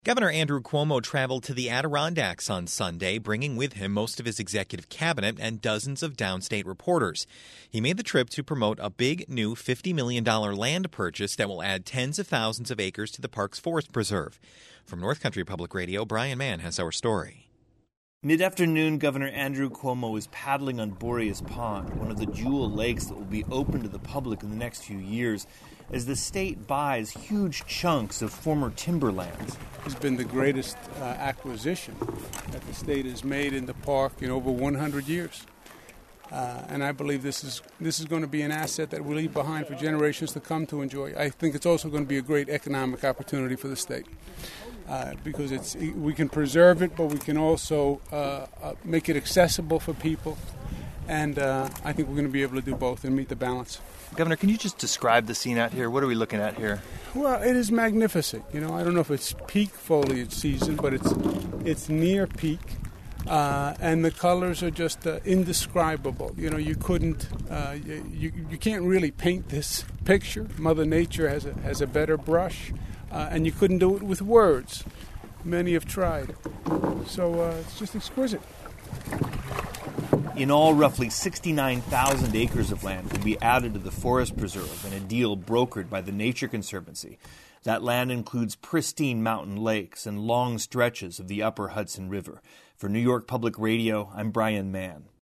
Governor Andrew Cuomo traveled to the Adirondacks on Sunday, bringing with him most of his executive cabinet and dozens of downstate reporters. He made the trip to promote a big new $50 million land purchase that will add tens of thousands of acres to the park's forest preserve. From North Country Public Radio, Brian Mann has our story. Mid-afternoon, Governor Andrew Cuomo is paddling on Boreas Pond, one of the jewel lakes that will be open to the public in the next few years, as the state buys huge chunks of former timberlands. It's been the greatest acquisition that the state has made in the park in over 100 years. And I believe this is going to be an asset that we'll leave behind for generations to come to enjoy. I think it's also going to be a great economic opportunity for the state. Because we can preserve it, but we can also make it accessible for people. And I think we're going to be able to do both and meet the balance. Governor, can you just describe the scene out here? What are we looking at here? Well, it is magnificent. I don't know if it's peak foliage season, but it's near peak. And the colors are just indescribable. You couldn't, you can't really paint this picture. Mother Nature has a better brush. And you couldn't do it with words. Many have tried. So it's just exquisite. In all, roughly 69,000 acres of land will be added to the forest preserve in a deal brokered by the Nature Conservancy. That land includes pristine mountain lakes and long stretches of the upper Hudson River. For New York Public Radio, I'm Brian Mann.